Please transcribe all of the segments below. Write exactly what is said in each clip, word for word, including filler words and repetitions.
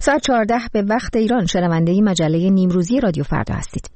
ساعت چهارده به وقت ایران شنونده مجله نیمروزی رادیو فردا هستید.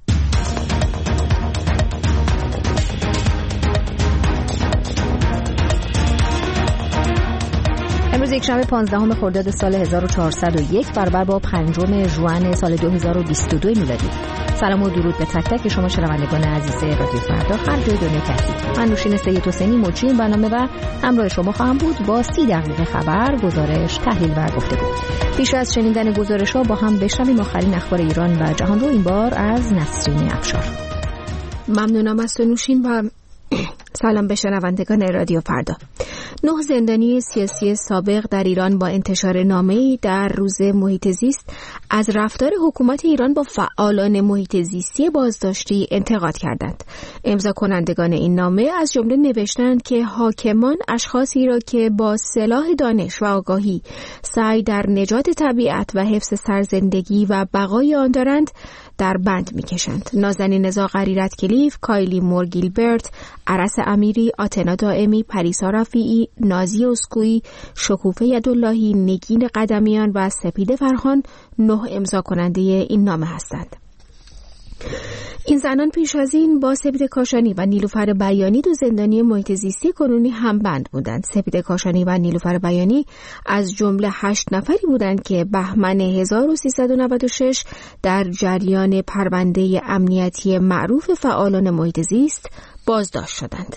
امروز یک شنبه پانزدهم خرداد سال هزار و چهارصد و یک برابر با پنجم ژوئن سال دو هزار و بیست و دو میلادی. سلام و درود به تک تک شما شنوندگان عزیز رادیو فردا هر جای دنیا که هستید. من نوشین سید حسینی مجری این برنامه و همراه شما خواهم بود با سی دقیقه خبر، گزارش، تحلیل و گفتگو. پیش از شنیدن گزارش‌ها با هم بشنویم آخرین اخبار ایران و جهان رو، این بار از نسرین افشار. ممنونم از تو نوشین و سلام به شنوندگان رادیو فردا. نه زندانی سیاسی سابق در ایران با انتشار نامه‌ای در روز محیط زیست از رفتار حکومت ایران با فعالان محیط زیستی بازداشتی انتقاد کردند. امضا کنندگان این نامه از جمله نوشتند که حاکمان اشخاصی را که با سلاح دانش و آگاهی سعی در نجات طبیعت و حفظ سرزندگی و بقای آن دارند در بند می‌کشند. نازنین رضا غریرت کلیف، کایلی مور گیلبرت، عرس امیری، آتنا دائمی، پریسا رفیعی، نازی اسکویی، شکوفه یداللهی، نگین قدمیان و سپید فرهان نه امضا کننده این نامه هستند. این زنان پیش از این با سپید کاشانی و نیلوفر بیانی دو زندانی محیط زیستی کنونی هم بند بودند. سپید کاشانی و نیلوفر بیانی از جمله هشت نفری بودند که بهمن هزار و سیصد و نود و شش در جریان پرونده امنیتی معروف فعالان محیط زیست بازداشت شدند.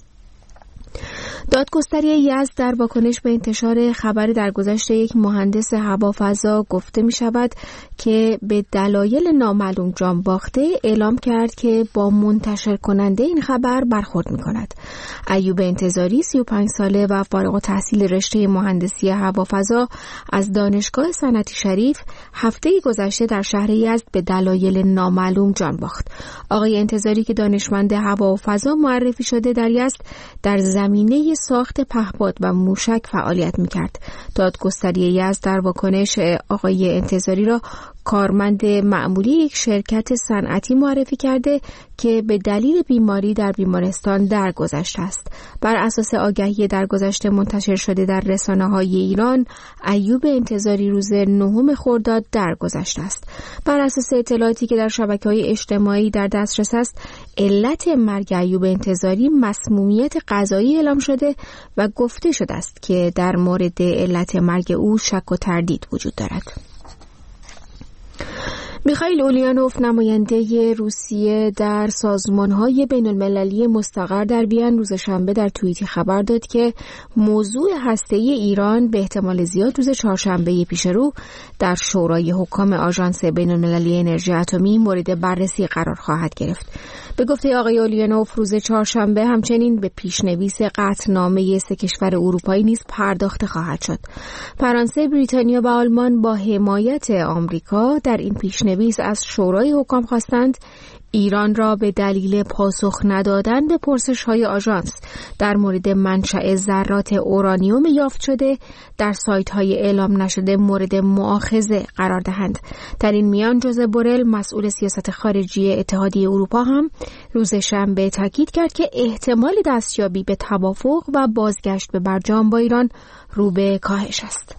دادگستری یزد در واکنش به انتشار خبر درگذشت یک مهندس هوافضا گفته می شود که به دلایل نامعلوم جان باخته اعلام کرد که با منتشر کننده این خبر برخورد می کند. ایوب انتظاری سی و پنج ساله و فارغ التحصیل رشته مهندسی هوافضا از دانشگاه صنعتی شریف هفته گذشته در شهر یزد به دلایل نامعلوم جان باخت. آقای انتظاری که دانشمند هوا و فضا معرفی شده در یزد در زمینه ساخت پهپاد و موشک فعالیت می‌کرد. دادگستری یزد در واکنش آقای انتظاری را کارمند معمولی یک شرکت صنعتی معرفی کرده که به دلیل بیماری در بیمارستان درگذشته است. بر اساس آگهی درگذشته منتشر شده در رسانه‌های ایران، ایوب انتظاری روز نهم خرداد درگذشته است. بر اساس اطلاعاتی که در شبکه‌های اجتماعی در دسترس است، علت مرگ ایوب انتظاری مسمومیت غذایی اعلام شده و گفته شده است که در مورد علت مرگ او شک و تردید وجود دارد. میخائیل اولیانوف نماینده روسیه در سازمان‌های بین‌المللی مستقر در وین روز شنبه در توییتی خبر داد که موضوع هسته‌ای ایران به احتمال زیاد روز چهارشنبه پیش رو در شورای حکام آژانس بین‌المللی انرژی اتمی مورد بررسی قرار خواهد گرفت. به گفته آقای اولیانوف روز چهارشنبه همچنین به پیشنویس قطعنامه سه کشور اروپایی نیز پرداخته خواهد شد. فرانسه، بریتانیا و آلمان با حمایت آمریکا در این پیشنویس از شورای حکام خواستند ایران را به دلیل پاسخ ندادن به پرسش‌های آژانس در مورد منشأ ذرات اورانیوم یافت شده در سایت‌های اعلام نشده مورد مؤاخذه قرار دهند. در این میان جوزپ بورل مسئول سیاست خارجی اتحادیه اروپا هم روز شنبه تاکید کرد که احتمال دستیابی به توافق و بازگشت به برجام با ایران رو به کاهش است.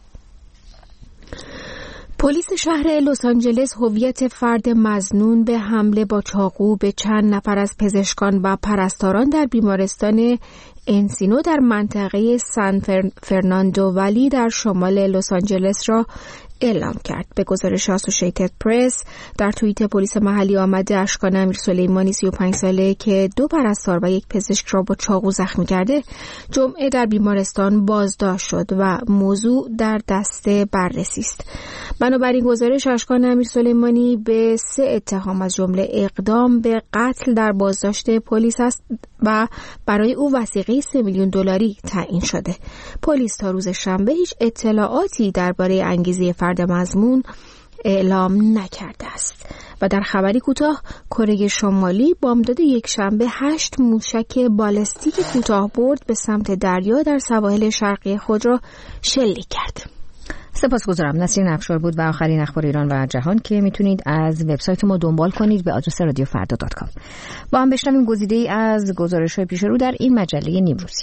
پلیس شهر لس آنجلس هویت فرد مظنون به حمله با چاقو به چند نفر از پزشکان و پرستاران در بیمارستان انسینو در منطقه سان فرناندو ولی در شمال لس آنجلس را اعلام کرد. به گزارش اسوسییتد پرس در توییت پلیس محلی آمده اشکان امیر سلیمانی سی و پنج ساله که دو پرستار و یک پزشک را با چاقو زخمی کرده جمعه در بیمارستان بازداشت شد و موضوع در دست بررسی است. بنابراین گزارش اشکان امیر سلیمانی به سه اتهام از جمله اقدام به قتل در بازداشت پلیس است و برای او وثیقه سه میلیون دلاری تعیین شده. پلیس تا روز شنبه هیچ اطلاعاتی درباره انگیزه فرد مظنون اعلام نکرده است. و در خبری کوتاه، کره شمالی بامداد یک شنبه هشت موشک بالستیک کوتاه برد به سمت دریا در سواحل شرقی خود را شلیک کرد. سپاسگزارم. نسرین افشار بود و آخرین اخبار ایران و جهان که میتونید از وبسایت ما دنبال کنید به آدرس رادیو فردا دات کام. با هم بشنویم گزیده‌ای از گزارش‌های پیش رو در این مجله نیمروزی.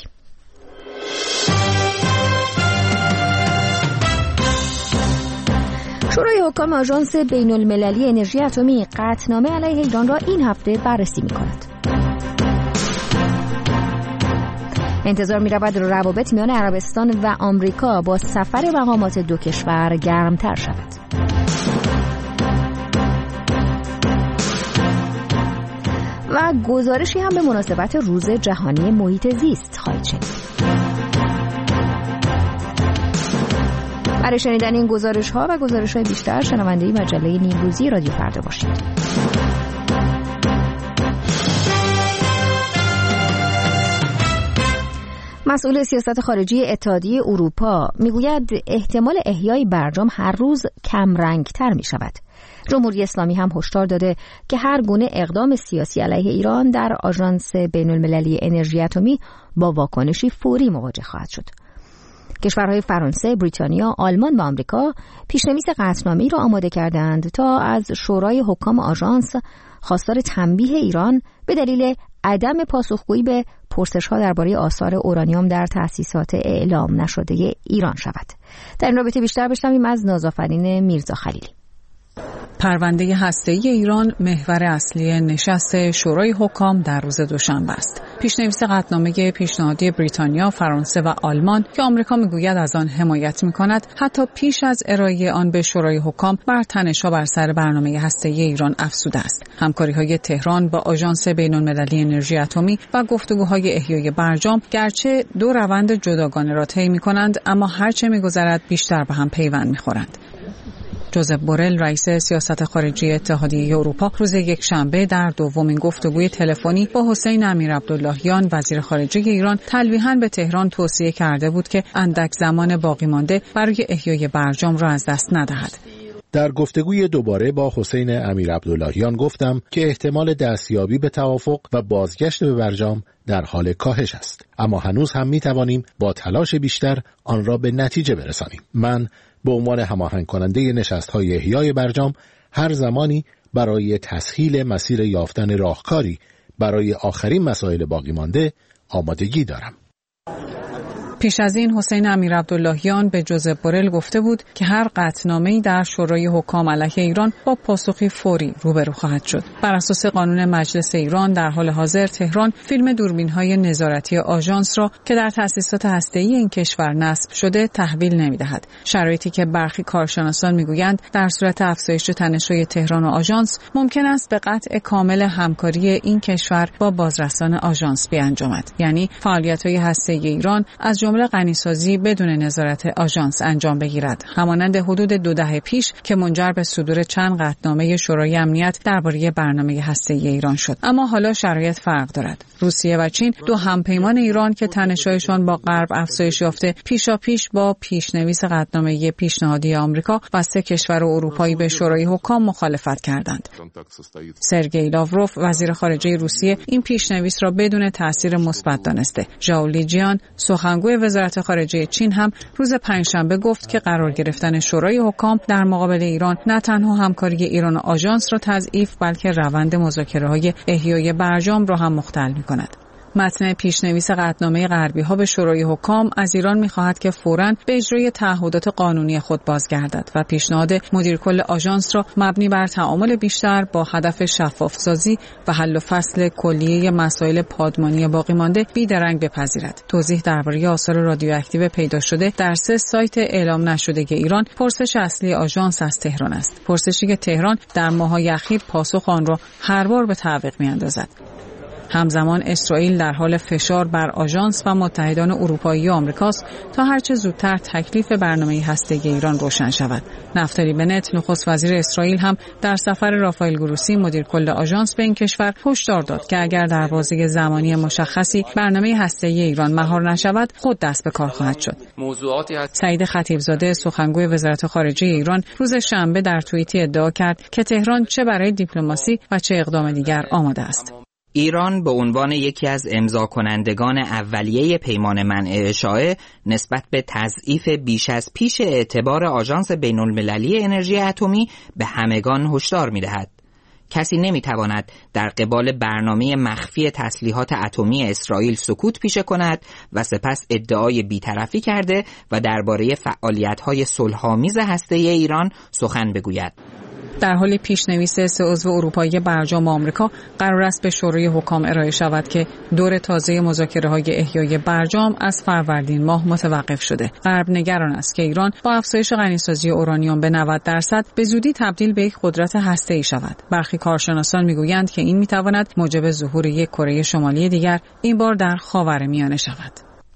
شورای حکام آژانس بین المللی انرژی اتمی قطعنامه علیه ایران را این هفته بررسی می‌کند. انتظار می‌رود روابط میان عربستان و آمریکا با سفر مقامات دو کشور گرمتر شود. و گزارشی هم به مناسبت روز جهانی محیط زیست خواهید شنید. برای شنیدن این گزارش‌ها و گزارش‌های بیشتر شنونده مجله نیمروزی رادیو فردا باشید. مسئول سیاست خارجی اتحادیه اروپا میگوید احتمال احیای برجام هر روز کم رنگتر می شود. جمهوری اسلامی هم هشدار داده که هر گونه اقدام سیاسی علیه ایران در آژانس بین المللی انرژی اتمی با واکنشی فوری مواجه خواهد شد. کشورهای فرانسه، بریتانیا، آلمان و آمریکا پیشنویس قطعنامه‌ای را آماده کردند تا از شورای حکام آژانس خواستار تنبیه ایران به دلیل عدم پاسخگویی به پرسش‌ها درباره آثار اورانیوم در تأسیسات اعلام نشده ایران شود. در این رابطه بیشتر بشنویم از نازآفرین میرزا خلیلی. پرونده هسته‌ای ایران محور اصلی نشست شورای حکام در روز دوشنبه است. پیشنویس قطعنامه پیشنهادی بریتانیا، فرانسه و آلمان که آمریکا میگوید از آن حمایت می‌کند، حتی پیش از ارائه آن به شورای حکام بر تنش‌ها بر سر برنامه هسته‌ای ایران افزوده است. همکاری‌های تهران با آژانس بین‌المللی انرژی اتمی و گفتگوهای احیای برجام گرچه دو روند جداگانه را طی می‌کنند، اما هرچه می‌گذرد بیشتر به هم پیوند می‌خورند. جوزف بورل رئیس سیاست خارجی اتحادیه اروپا روز یکشنبه در دومین گفتگوی تلفنی با حسین امیرعبداللهیان وزیر خارجه ایران تلویحاً به تهران توصیه کرده بود که اندک زمان باقی مانده برای احیای برجام را از دست ندهد. در گفتگوی دوباره با حسین امیرعبداللهیان گفتم که احتمال دستیابی به توافق و بازگشت به برجام در حال کاهش است، اما هنوز هم می توانیم با تلاش بیشتر آن را به نتیجه برسانیم. من به عنوان هماهنگ کننده نشست‌های احیای برجام هر زمانی برای تسهیل مسیر یافتن راهکاری برای آخرین مسائل باقی مانده آمادگی دارم. پیش از این حسین امیرعبداللهیان به جوزف بورل گفته بود که هر قطعنامه‌ای در شورای حکام علیه ایران با پاسخی فوری روبرو خواهد شد. بر اساس قانون مجلس ایران در حال حاضر تهران فیلم دوربین‌های نظارتی آژانس را که در تأسیسات هسته‌ای این کشور نصب شده تحویل نمی‌دهد. شرایطی که برخی کارشناسان می‌گویند در صورت افزایش تنش‌های تهران و آژانس ممکن است به قطع کامل همکاری این کشور با بازرسان آژانس بیانجامد. یعنی فعالیت‌های هسته‌ای ایران از جمله غنیسازی بدون نظارت آژانس انجام بگیرد، همانند حدود دو دهه پیش که منجر به صدور چند قطعنامه شورای امنیت درباره برنامه هسته‌ای ایران شد. اما حالا شرایط فرق دارد. روسیه و چین دو همپیمان ایران که تنش‌هایشان با غرب افزایش یافته پیشاپیش با پیشنویس قطعنامه پیشنهادی آمریکا و سه کشور اروپایی به شورای حکام مخالفت کردند. سرگئی لاوروف وزیر خارجه روسیه این پیشنویس را بدون تأثیر مثبت دانسته. ژائو لیجیان سخنگوی وزارت خارجه چین هم روز پنجشنبه گفت که قرار گرفتن شورای حکام در مقابل ایران نه تنها همکاری ایران و آژانس را تضعیف بلکه روند مذاکره‌های احیای برجام را هم مختل می‌کند. متن پیشنویس قطعنامه غربی‌ها به شورای حکام از ایران می‌خواهد که فوراً به اجرای تعهدات قانونی خود بازگردد و پیشنهاد مدیر کل آژانس را مبنی بر تعامل بیشتر با هدف شفاف‌سازی و حل و فصل کلیه مسائل پادمانی باقی مانده بیدرنگ بپذیرد. توضیح درباره آثار رادیواکتیو پیدا شده در سه سایت اعلام نشده ایران پرسش اصلی آژانس از تهران است. پرسشی که تهران در ماه‌های اخیر پاسخ آن را هر بار به تعویق می‌اندازد. همزمان اسرائیل در حال فشار بر آژانس و متحدان اروپایی و آمریکاست تا هرچه زودتر تکلیف برنامه هسته‌ای ایران روشن شود. نفتالی بنت نخست وزیر اسرائیل هم در سفر رافائل گروسی مدیر کل آژانس به این کشور هشدار داد که اگر در بازه زمانی مشخصی برنامه هسته‌ای ایران مهار نشود خود دست به کار خواهد شد. سعید خطیبزاده سخنگوی وزارت خارجه ایران روز شنبه در توییتی ادعا کرد که تهران چه برای دیپلماسی و چه اقدام دیگر آماده است. ایران به عنوان یکی از امضا کنندگان اولیه پیمان منع اشاعه نسبت به تضعیف بیش از پیش اعتبار آژانس بین‌المللی انرژی اتمی به همگان هشدار می‌دهد. کسی نمیتواند در قبال برنامه مخفی تسلیحات اتمی اسرائیل سکوت پیشه کند و سپس ادعای بی‌طرفی کرده و درباره فعالیت‌های صلح‌آمیز هسته‌ای ایران سخن بگوید. در حال پیشنویس سه عضو اروپایی برجام آمریکا قرار است به شورای حکام ارائه شود که دور تازه مذاکره‌های احیای برجام از فروردین ماه متوقف شده. غرب نگران است که ایران با افزایش غنیسازی اورانیوم به نود درصد به زودی تبدیل به یک قدرت هسته‌ای شود. برخی کارشناسان میگویند که این میتواند موجب ظهور یک کره شمالی دیگر، این بار در خاورمیانه شود.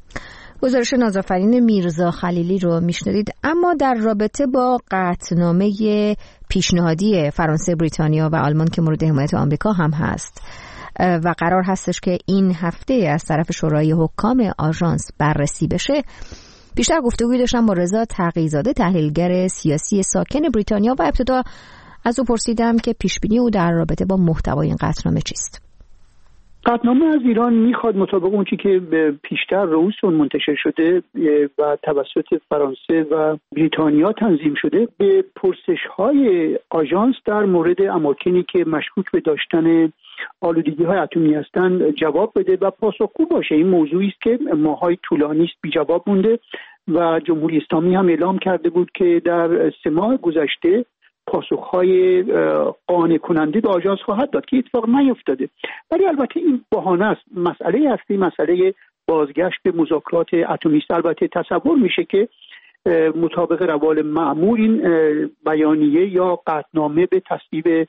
گزارش نازآفرین میرزا خلیلی رو میشنوید. اما در رابطه با قطعنامه پیشنهادی فرانسه، بریتانیا و آلمان که مورد حمایت آمریکا هم هست و قرار هستش که این هفته از طرف شورای حکام آژانس بررسی بشه، بیشتر گفتگوی داشتم با رضا تقی‌زاده، تحلیلگر سیاسی ساکن بریتانیا، و ابتدا از او پرسیدم که پیشبینی او در رابطه با محتوای این قطعنامه چیست. قطعنامه از ایران میخواد مطابق اون چی که پیشتر رئوس اون منتشر شده و توسط فرانسه و بریتانیا تنظیم شده، به پرسش‌های آژانس در مورد اماکنی که مشکوک به داشتن آلودگی‌های اتمی هستند جواب بده و پاسخگو باشه. این موضوعی است که ماهای طولانی است بی جواب مونده و جمهوری اسلامی هم اعلام کرده بود که در سه ماه گذشته پاسخهای قانع کننده به آژانس خواهد داد که اتفاق نیفتاده. ولی البته این بهانه است. مسئله اصلی مسئله بازگشت به مذاکرات اتمی است. البته تصور میشه که مطابق روال معمول این بیانیه یا قطعنامه به تصویب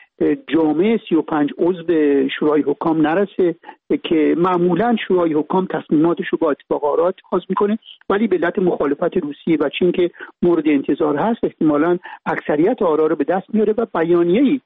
جامع سی و پنج عضو شورای حکام نرسه که معمولا شورای حکام تصمیماتش رو با اتفاق آرا اتخاذ میکنه، ولی به علت مخالفت روسیه و چین که مورد انتظار هست احتمالاً اکثریت آرا رو به دست میاره و بیانیه‌ای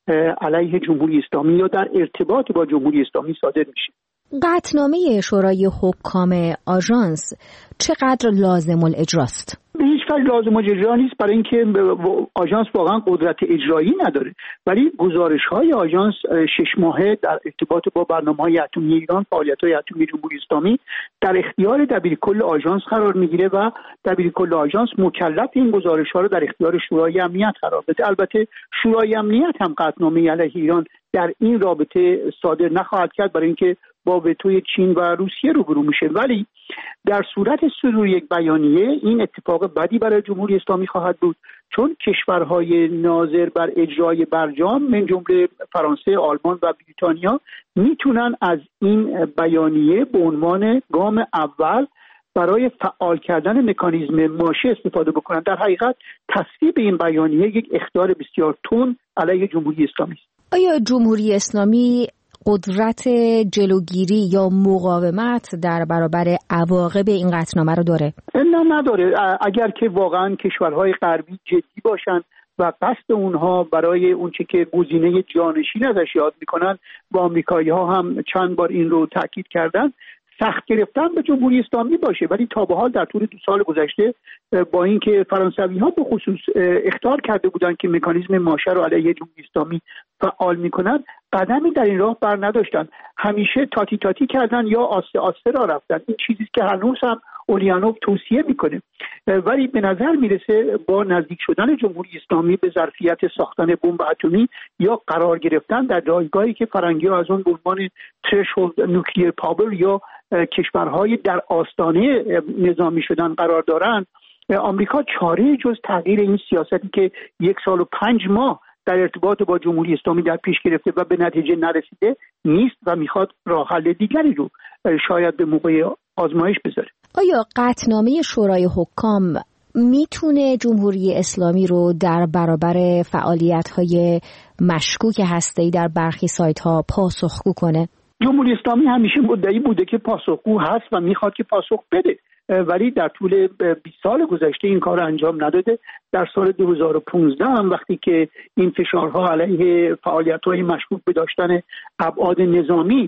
علیه جمهوری اسلامی یا در ارتباط با جمهوری اسلامی صادر میشه. قطعنامه شورای حکام آژانس چقدر لازم الاجراست؟ به هیچ وجه لازم الاجرا نیست، برای اینکه آژانس واقعا قدرت اجرایی نداره، ولی گزارش‌های آژانس شش ماهه در ارتباط با برنامه‌های اتمی ایران، فعالیت‌های اتمی جمهوری اسلامی در اختیار دبیرکل آژانس قرار میگیره و دبیرکل آژانس مکلف این گزارش‌ها رو در اختیار شورای امنیت قرار بده. البته شورای امنیت هم قطعنامه علیه ایران در این رابطه صادر نخواهد کرد، برای اینکه با وتوی چین و روسیه روبرو میشه، ولی در صورت صدور یک بیانیه این اتفاق بدی برای جمهوری اسلامی خواهد بود، چون کشورهای ناظر بر اجرای برجام من جمله فرانسه، آلمان و بریتانیا میتونن از این بیانیه به عنوان گام اول برای فعال کردن مکانیزم ماشه استفاده بکنن. در حقیقت تصویب این بیانیه یک اخطار بسیار تند علیه جمهوری اسلامی است. آیا جمهوری اسلامی قدرت جلوگیری یا مقاومت در برابر عواقب این قطعنامه رو داره؟ نه نداره. اگر که واقعا کشورهای غربی جدی باشن و قصد اونها برای اونچه که گزینه جانشین ازش یاد میکنن و آمریکایی‌ها هم چند بار این رو تاکید کردن، سخت گرفتن به جمهوری اسلامی باشه. ولی تا به حال در طول دو سال گذشته با اینکه فرانسوی‌ها به خصوص اخطار کرده بودند که مکانیزم ماشه رو علیه جمهوری اسلامی فعال میکنن، قدمی در این راه بر نداشتن، همیشه تاتی تاتی کردن یا آسته آسته را رفتن. این چیزی که هنوز هم اولیانوف توصیه میکنه. ولی به نظر میرسه با نزدیک شدن جمهوری اسلامی به ظرفیت ساختن بمب اتمی یا قرار گرفتن در جایگاهی که فرنگی‌ها از اون به عنوان ترشولد نوکلیر پاور یا کشورهای در آستانه نظامی شدن قرار دارن، آمریکا چاره جز تغییر این سیاستی که یک سال و پنج ماه در ارتباط با جمهوری اسلامی در پیش گرفته و به نتیجه نرسیده نیست و میخواد راه حل دیگری رو شاید به موقع آزمایش بذاره. آیا قطعنامه شورای حکام میتونه جمهوری اسلامی رو در برابر فعالیت‌های مشکوک هسته‌ای در برخی سایت‌ها پاسخگو کنه؟ جمهوری اسلامی همیشه مدعی بوده که پاسخگو هست و میخواد که پاسخ بده، ولی در طول بیست سال گذشته این کار انجام نداده. در سال دو هزار و پانزده هم وقتی که این فشارها علیه فعالیت‌های مشکوک به داشتن ابعاد نظامی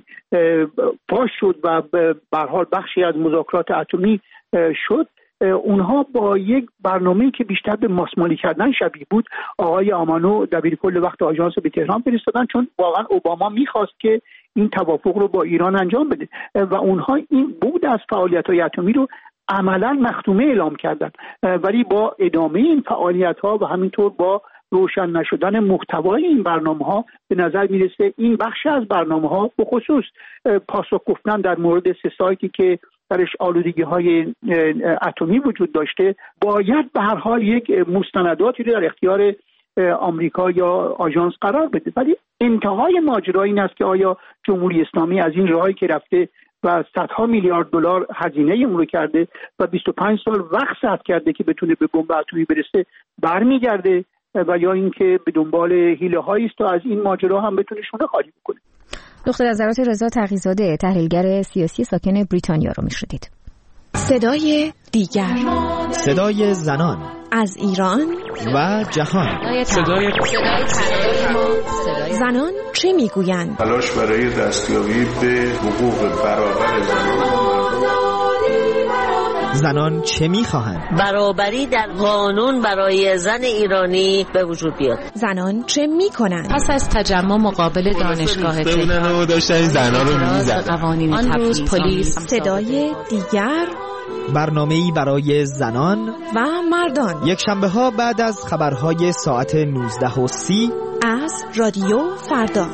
فاش شد و به هر حال بخشی از مذاکرات اتمی شد، اونها با یک برنامه‌ای که بیشتر به ماسمالی کردن شبیه بود آقای آمانو دبیرکل وقت آژانس رو به تهران فرستادن، چون واقعا اوباما می‌خواست که این توافق رو با ایران انجام بده و اونها این بود از فعالیت‌های اتمی رو عملاً مختومه اعلام کردن، ولی با ادامه این فعالیت‌ها و همینطور با روشن نشدن محتوای این برنامه‌ها به نظر میرسه این بخش از برنامه‌ها به خصوص پاسخ گفتن در مورد سه سایتی که درش آلودگی‌های اتمی وجود داشته باید به هر حال یک مستنداتی رو در اختیار آمریکا یا آژانس قرار بده. ولی انتهای ماجرا این است که آیا جمهوری اسلامی از این راهی که رفته و صدها میلیارد دلار هزینه اون رو کرده و بیست و پنج سال وقت صرف کرده که بتونه به بمب اتمی برسه برمیگرده و یا اینکه به دنبال حیله‌هایی است تا از این ماجرا هم بتونه شونه خالی بکنه. دکتر نظرات رضا تقی‌زاده، تحلیلگر سیاسی ساکن بریتانیا رو میشنوید. صدای دیگر، صدای زنان از ایران و جهان، صدای زنان چه میگویند؟ تلاش برای دستیابی به حقوق برابر زنان. زنان چه میخواهند؟ برابری در قانون برای زن ایرانی به وجود بیاد. زنان چه میکنند؟ پس از تجمع مقابل دانشگاه تهران و داشتن زنان رو میزدن. آن روز پلیس. صدای دیگر، برنامه‌ای برای زنان و مردان، یک شنبه ها بعد از خبرهای ساعت نوزده و سی از رادیو فردا.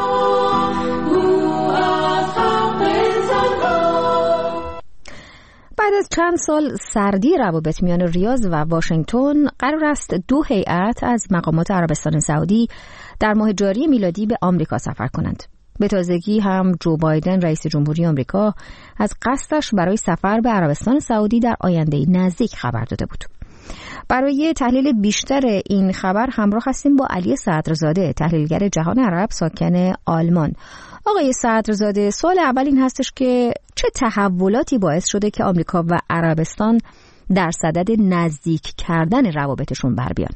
بعد از چند سال سردی روابط میان ریاض و واشنگتن، قرار است دو هیئت از مقامات عربستان سعودی در ماه جاری میلادی به آمریکا سفر کنند. به تازگی هم جو بایدن رئیس جمهوری آمریکا از قصدش برای سفر به عربستان سعودی در آینده نزدیک خبر داده بود. برای تحلیل بیشتر این خبر همراه هستیم با علی صدرزاده، تحلیلگر جهان عرب ساکن آلمان. آقای صدرزاده، سوال اول این هستش که چه تحولاتی باعث شده که آمریکا و عربستان در صدد نزدیک کردن روابطشون بر بیان؟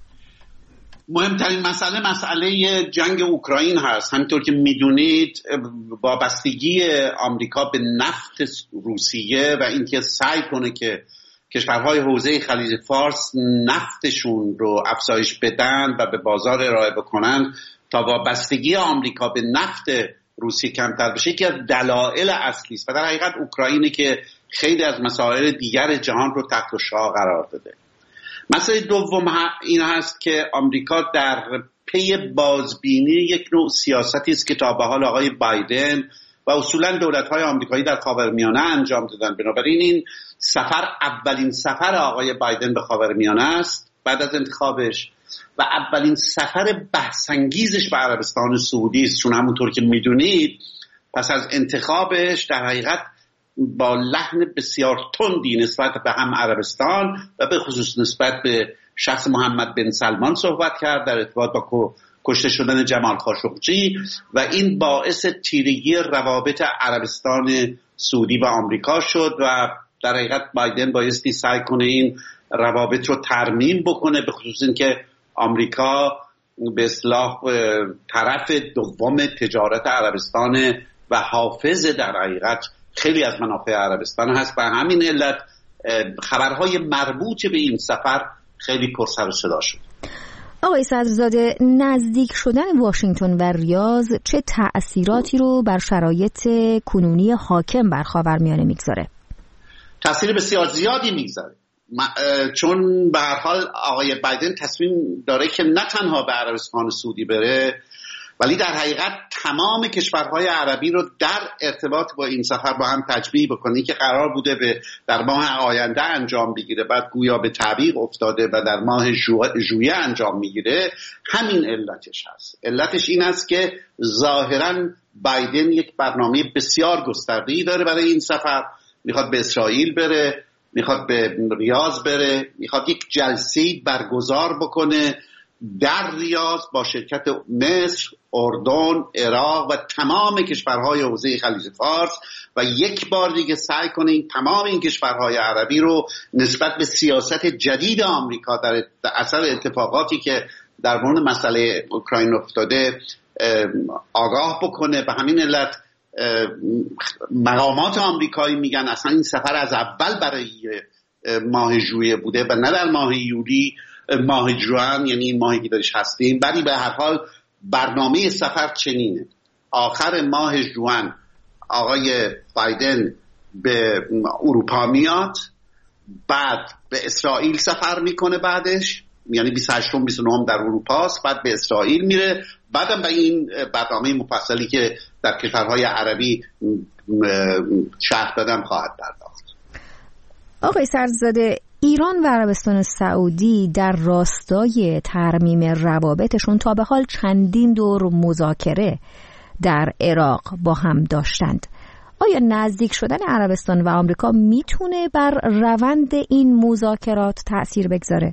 مهمترین مسئله مسئله جنگ اوکراین هست. همینطور که میدونید وابستگی آمریکا به نفت روسیه و اینکه سعی کنه که کشورهای حوزه خلیج فارس نفتشون رو افزایش بدن و به بازار ارائه بکنن تا وابستگی آمریکا به نفت روسیه کمتر بشه، که دلایل اصلی است و در حقیقت اوکراینی که خیلی از مسائل دیگر جهان رو تحت الشعاع قرار داده. مسئله دوم این هست که آمریکا در پی بازبینی یک نوع سیاستی است که تا به حال آقای بایدن و اصولا دولت‌های آمریکایی در خاورمیانه انجام دادن. بنابراین این سفر اولین سفر آقای بایدن به خاورمیانه است بعد از انتخابش و اولین سفر بحث‌انگیزش به عربستان سعودی است، چون همونطور که میدونید پس از انتخابش در حقیقت با لحن بسیار تندی نسبت به هم عربستان و به خصوص نسبت به شخص محمد بن سلمان صحبت کرد در ارتباط با کشته شدن جمال خاشقجی و این باعث تیرگی روابط عربستان سعودی و آمریکا شد و در حقیقت بایدن بایستی سعی کنه این روابط رو ترمیم بکنه، به خصوص این که آمریکا به اصطلاح طرف دوم تجارت عربستان و حافظ در حقیقت خیلی از منافع عربستان هست و همین علت خبرهای مربوط به این سفر خیلی پر سر و صدا شد. آقای صدرزاده، نزدیک شدن واشنگتن و ریاض چه تأثیراتی رو بر شرایط کنونی حاکم بر خاورمیانه میگذاره؟ تأثیر بسیار زیادی میگذاره، چون به هر حال آقای بایدن تصمیم داره که نه تنها به عربستان سعودی بره ولی در حقیقت تمام کشورهای عربی رو در ارتباط با این سفر با هم تجمیع بکنه که قرار بوده به در ماه آینده انجام بگیره، بعد گویا به تعویق افتاده و در ماه ژوئیه انجام میگیره. همین علتش هست. علتش این است که ظاهراً بایدن یک برنامه بسیار گسترده‌ای داره برای این سفر. میخواد به اسرائیل بره، میخواد به ریاض بره، میخواد یک جلسه‌ای برگزار بکنه در ریاض با شرکت مصر، اردن، عراق و تمام کشورهای حوزه خلیج فارس و یک بار دیگه سعی کنه این تمام این کشورهای عربی رو نسبت به سیاست جدید آمریکا در اثر اتفاقاتی که در مورد مسئله اوکراین افتاده آگاه بکنه. به همین علت مقامات آمریکایی میگن اصلا این سفر از اول برای ماه ژوئیه بوده و نه در ماه یولی، ماه جوان، یعنی این ماهی که درش هستیم. ولی به هر حال برنامه سفر چنینه: آخر ماه جوان آقای بایدن به اروپا میاد، بعد به اسرائیل سفر میکنه، بعدش یعنی بیست و هشت بیست و نه در اروپا است، بعد به اسرائیل میره، بعدم به این برنامه مفصلی که در کشورهای عربی شرح دادم خواهد پرداخت. آقای سردزاده، ایران و عربستان سعودی در راستای ترمیم روابطشون تا به حال چندین دور مذاکره در عراق با هم داشتند. آیا نزدیک شدن عربستان و آمریکا میتونه بر روند این مذاکرات تأثیر بگذاره؟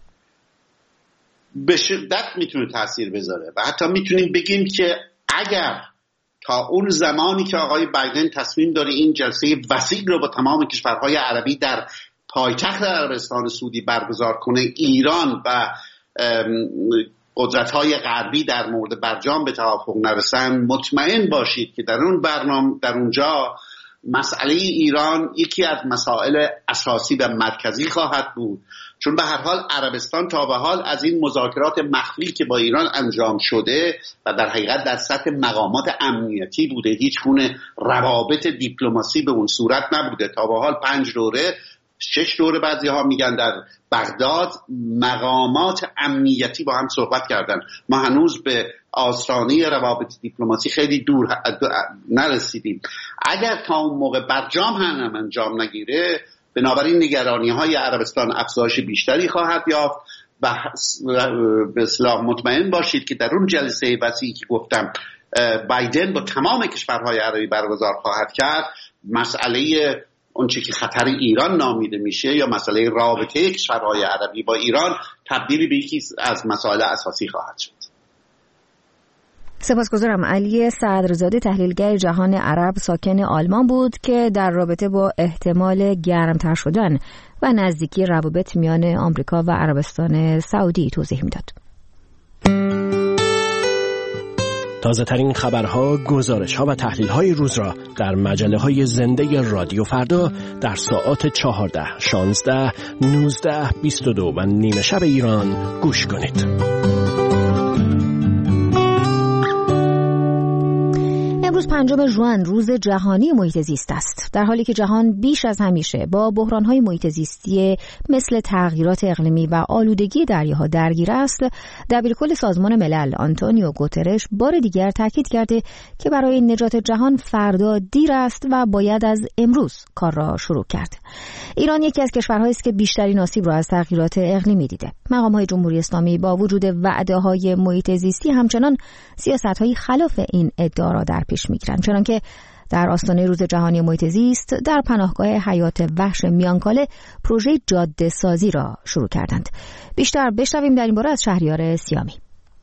به شدت میتونه تأثیر بذاره و حتی میتونیم بگیم که اگر تا اون زمانی که آقای بایدن تصمیم داره این جلسه وسیع رو با تمام کشورهای عربی در پایتخت عربستان سعودی برگزار کنه، ایران و قدرت‌های غربی در مورد برجام به توافق نرسن، مطمئن باشید که در اون برنامه در اونجا مسئله ایران یکی از مسائل اساسی و مرکزی خواهد بود، چون به هر حال عربستان تا به حال از این مذاکرات مخفی که با ایران انجام شده و در حقیقت در سطح مقامات امنیتی بوده، هیچ گونه روابط دیپلماسی به اون صورت نبوده. تا به حال پنج دوره شش دوره بعضی ها میگن در بغداد مقامات امنیتی با هم صحبت کردن. ما هنوز به آستانه روابط دیپلماسی خیلی دور نرسیدیم. اگر تا اون موقع برجام هم انجام نگیره، بنابراین نگرانی های عربستان افزایش بیشتری خواهد یافت و به اصطلاح مطمئن باشید که در اون جلسه وسیعی که گفتم بایدن با تمام کشورهای عربی برگزار خواهد کرد، مسئله اون چیزی که خطر ایران نامیده میشه یا مسئله رابطه کشورهای عربی با ایران تبدیل به یکی از مسائل اساسی خواهد شد. سپاسگزارم. علی صدرزاده، تحلیلگر جهان عرب ساکن آلمان بود که در رابطه با احتمال گرمتر شدن و نزدیکی روابط میان آمریکا و عربستان سعودی توضیح میداد. تازه ترین خبرها، گزارش‌ها و تحلیل‌های روز را در مجله‌های زنده رادیو فردا در ساعات چهارده، شانزده، نوزده، بیست و دو و نیمه شب ایران گوش کنید. امروز پنجم ژوئن روز جهانی محیط زیست است. در حالی که جهان بیش از همیشه با بحران‌های محیط زیستی مثل تغییرات اقلیمی و آلودگی دریاها درگیر است، دبیرکل سازمان ملل آنتونیو گوترش بار دیگر تاکید کرده که برای نجات جهان فردا دیر است و باید از امروز کار را شروع کرد. ایران یکی از کشورهایی است که بیشترین آسیب را از تغییرات اقلیمی دیده. مقام‌های جمهوری اسلامی با وجود وعده‌های محیط زیستی همچنان سیاست‌های خلاف این ادعا را در پیش می‌گیرند، چنانکه در آستانه روز جهانی محیط زیست در پناهگاه حیات وحش میانکاله پروژه جاده سازی را شروع کردند. بیشتر بشنویم در این باره از شهریار سیامی.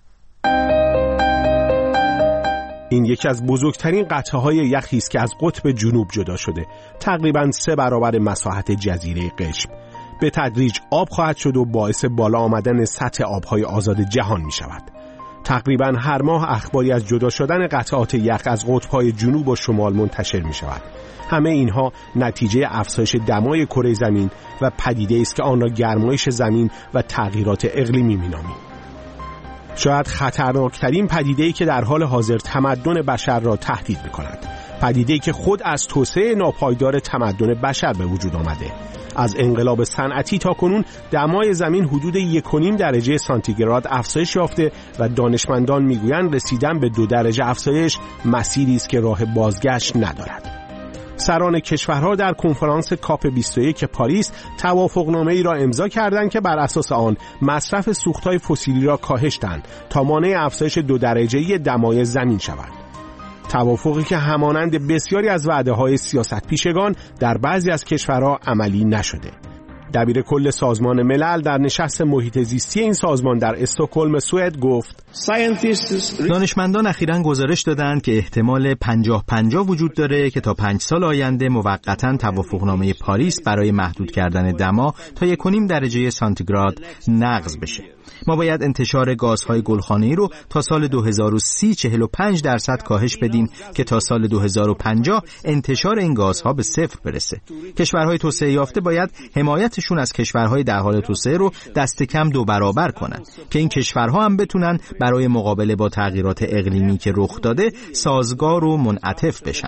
این یکی از بزرگترین قطعه‌های یخی است که از قطب جنوب جدا شده، تقریباً سه برابر مساحت جزیره قشم. به تدریج آب خواهد شد و باعث بالا آمدن سطح آب‌های آزاد جهان می‌شود. تقریباً هر ماه اخباری از جدا شدن قطعات یخ از قطب‌های جنوب و شمال منتشر می‌شود. همه اینها نتیجه افزایش دمای کره زمین و پدیده‌ای است که آن را گرمایش زمین و تغییرات اقلیمی می‌نامیم. شاید خطرناکترین پدیده‌ای که در حال حاضر تمدن بشر را تهدید می‌کند. پدیده‌ای که خود از توسعه ناپایدار تمدن بشر به وجود آمده. از انقلاب صنعتی تا کنون دمای زمین حدود یک و نیم درجه سانتیگراد افزایش یافته و دانشمندان میگویند رسیدن به دو درجه افزایش مسیری است که راه بازگشت ندارد. سران کشورها در کنفرانس کاپ بیست و یک پاریس توافقنامه‌ای را امضا کردند که بر اساس آن مصرف سوخت‌های فسیلی را کاهش دهند تا مانع افزایش دو درجه‌ای دمای زمین شود. توافقی که همانند بسیاری از وعده‌های سیاست پیشگان در بعضی از کشورها عملی نشده. دبیر کل سازمان ملل در نشست محیط زیستی این سازمان در استکهلم سوئد گفت: دانشمندان اخیراً گزارش دادند که احتمال پنجاه پنجاه وجود داره که تا پنج سال آینده موقتاً توافقنامه پاریس برای محدود کردن دما تا یک و نیم درجه سانتیگراد نقض بشه. ما باید انتشار گازهای گلخانه‌ای رو تا سال دو هزار و سی چهل و پنج درصد کاهش بدیم که تا سال دو هزار و پنجاه انتشار این گازها به صفر برسه. کشورهای توسعه یافته باید حمایتشون از کشورهای در حال توسعه رو دست کم دو برابر کنن که این کشورها هم بتونن برای مقابله با تغییرات اقلیمی که رخ داده سازگار و منعطف بشن.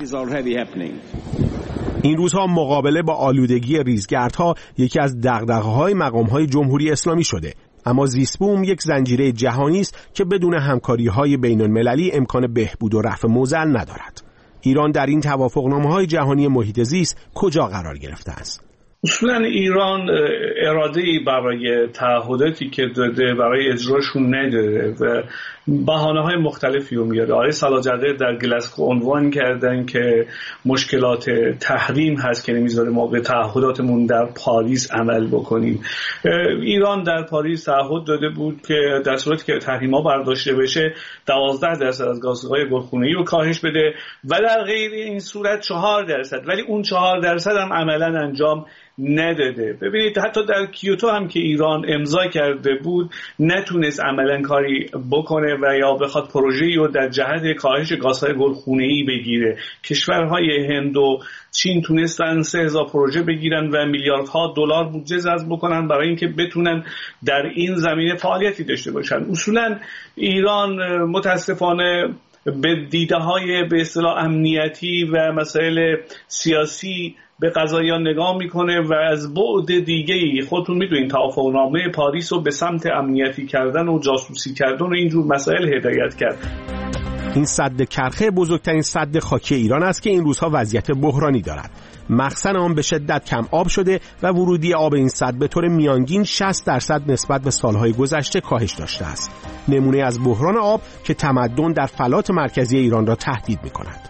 این روزها مقابله با آلودگی ریزگردها یکی از دغدغه‌های مقام‌های جمهوری اسلامی شده. اما زیست بوم یک زنجیره جهانی است که بدون همکاری‌های بین‌المللی امکان بهبود و رفع موزل ندارد. ایران در این توافقنامه‌های جهانی محیط زیست کجا قرار گرفته است؟ اصولا ایران اراده‌ای برای تعهداتی که داده برای اجراشون نداره و بهانه‌های مختلفی رو میاره. آقای سلاجقه در گلاسگو عنوان کردن که مشکلات تحریم هست که نمیذاره ما به تعهداتمون در پاریس عمل بکنیم. ایران در پاریس تعهد داده بود که در صورتی که تحریم‌ها برداشته بشه دوازده درصد از گازهای گلخونه‌ای رو کاهش بده و در غیر این صورت چهار درصد، ولی اون چهار درصد هم عملاً انجام نداده. ببینید حتی در کیوتو هم که ایران امضا کرده بود نتونست عملاً کاری بکنه و یا بخواد پروژه‌ای رو در جهت کاهش گازهای گلخونه‌ای بگیره. کشورهای هند و چین تونستن سه هزار پروژه بگیرن و میلیاردها دلار بودجه جذب بکنن برای اینکه بتونن در این زمینه فعالیتی داشته باشن. اصولاً ایران متاسفانه به دیده‌های به اصطلاح امنیتی و مسائل سیاسی به قضایا نگاه میکنه و از بعد دیگه‌ای خودتون میدونین توافقنامه پاریس رو به سمت امنیتی کردن و جاسوسی کردن و اینجور مسائل هدایت کرد. این سد کرخه بزرگترین سد خاکی ایران است که این روزها وضعیت بحرانی دارد. مخزن آن به شدت کم آب شده و ورودی آب این سد به طور میانگین شصت درصد نسبت به سالهای گذشته کاهش داشته است. نمونه از بحران آب که تمدن در فلات مرکزی ایران را تهدید می‌کند.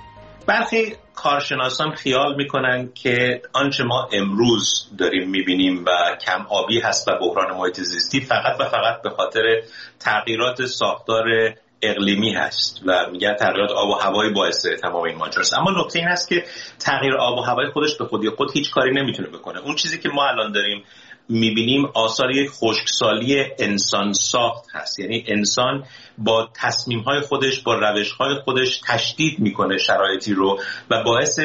برخی کارشناسان خیال میکنن که آنچه ما امروز داریم میبینیم و کم آبی هست و بحران محیط زیستی فقط و فقط به خاطر تغییرات ساختار اقلیمی هست و میگن تغییرات آب و هوایی باعث تمام این ماجراست. اما نکته این هست که تغییر آب و هوای خودش به خودی خود هیچ کاری نمیتونه بکنه. اون چیزی که ما الان داریم میبینیم آثار یک خشکسالی انسان ساخت هست. یعنی انسان با تصمیم‌های خودش، با روش‌های خودش تشدید میکنه شرایطی رو و باعث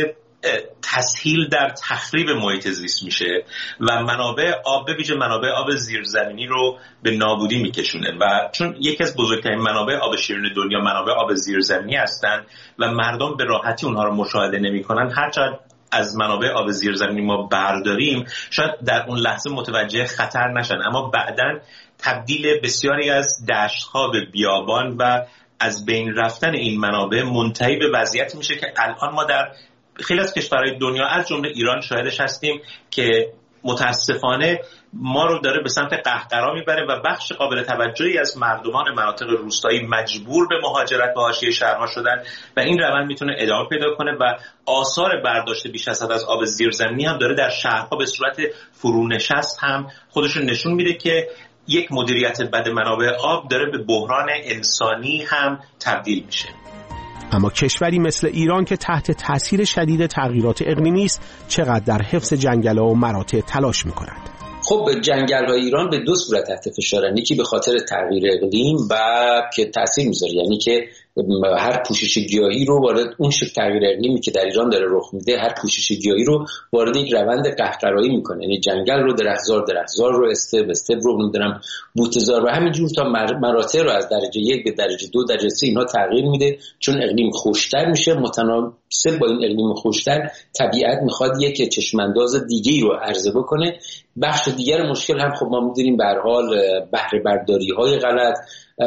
تسهیل در تخریب محیط زیست میشه و منابع آب، به ویژه منابع آب زیرزمینی رو به نابودی میکشونه و چون یکی از بزرگترین منابع آب شیرین دنیا منابع آب زیرزمینی هستن و مردم به راحتی اونها رو مشاهده نمیکنن، هرچند از منابع آب زیرزمینی ما برداریم شاید در اون لحظه متوجه خطر نشن، اما بعداً تبدیل بسیاری از دشت‌ها به بیابان و از بین رفتن این منابع منتهی به وضعیت میشه که الان ما در خیلی از کشورهای دنیا از جمله ایران شاهدش هستیم که متاسفانه ما رو داره به سمت قهقرا میبره و بخش قابل توجهی از مردمان مناطق روستایی مجبور به مهاجرت به حاشیه شهرها شدن و این روند میتونه ادامه پیدا کنه و آثار برداشت بیش از حد از آب زیرزمینی هم داره در شهرها به صورت فرونشست هم خودشون نشون میده که یک مدیریت بد منابع آب داره به بحران انسانی هم تبدیل میشه. اما کشوری مثل ایران که تحت تاثیر شدید تغییرات اقلیمی است چقدر در حفظ جنگل‌ها و مراتع تلاش می‌کند؟ خب جنگل‌های ایران به دو صورت تحت فشارن، یکی به خاطر تغییر اقلیم و که تاثیر میذاره، یعنی که هر پوشش گیاهی رو وارد اون شکل تغییر اقلیمی که در ایران داره رخ میده، هر پوشش گیاهی رو وارد یک روند قهقرایی میکنه، یعنی جنگل رو درختزار درختزار رو استپ استپ رو نمیدونم بوته‌زار و همینجور تا مراتع رو از درجه یک به درجه دو درجه سه اینها تغییر میده، چون اقلیم خشک‌تر میشه. متناسب با این اقلیم خشک‌تر طبیعت میخواد یک چشمانداز دیگه‌ای رو عرضه بکنه. بخش دیگر مشکل هم خب ما می‌دونیم به هر حال بهره برداری‌های غلط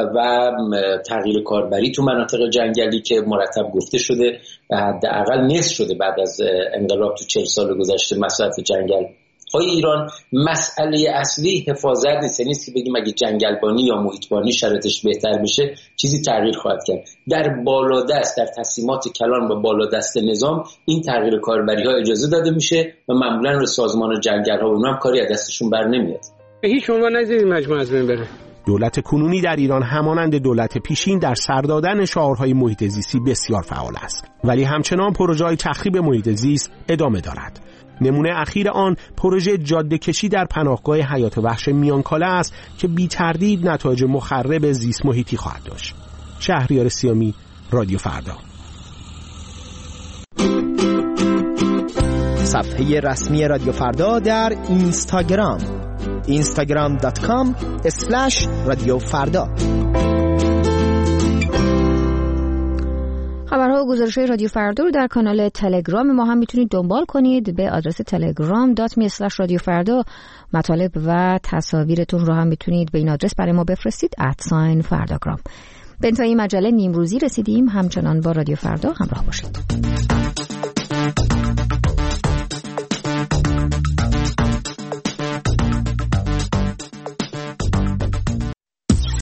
و تغییر کاربری تو مناطق جنگلی که مرتب گفته شده حداقل نصف شده بعد از انقلاب تو چهل سال گذشته مصرف جنگل. های ایران مسئله اصلی حفاظت نیست، نیست که بگیم اگه جنگلبانی یا محیطبانی شرایطش بهتر بشه چیزی تغییر خواهد کرد. در بالادست در تصمیمات کلان و بالادست نظام این تغییر کاربری ها اجازه داده میشه و معمولا به سازمان جنگل ها و اونها هم کاری از دستشون بر نمیاد. به هیچ عنوان نذارید مجموعه از بین بره. دولت کنونی در ایران همانند دولت پیشین در سر دادن شعارهای محیط زیستی بسیار فعال است، ولی همچنان پروژه‌های تخریب محیط زیست ادامه دارد. نمونه اخیر آن پروژه جاده کشی در پناهگاه حیات وحش میانکاله است که بی تردید نتایج مخرب زیست محیطی خواهد داشت. شهریار سیامی، رادیو فردا. صفحه رسمی رادیو فردا در اینستاگرام اینستاگرام دات کام اسلش رادیو فردا. خبرها خبرها و گزارش‌های رادیو فردا رو در کانال تلگرام ما هم میتونید دنبال کنید به آدرس تلگرام دات می اسلش رادیو فردا. مطالب و تصاویرتون رو هم میتونید به این آدرس برای ما بفرستید ات ساین فرداگرام. به انتهای مجله نیمروزی رسیدیم. همچنان با رادیو فردا همراه باشید.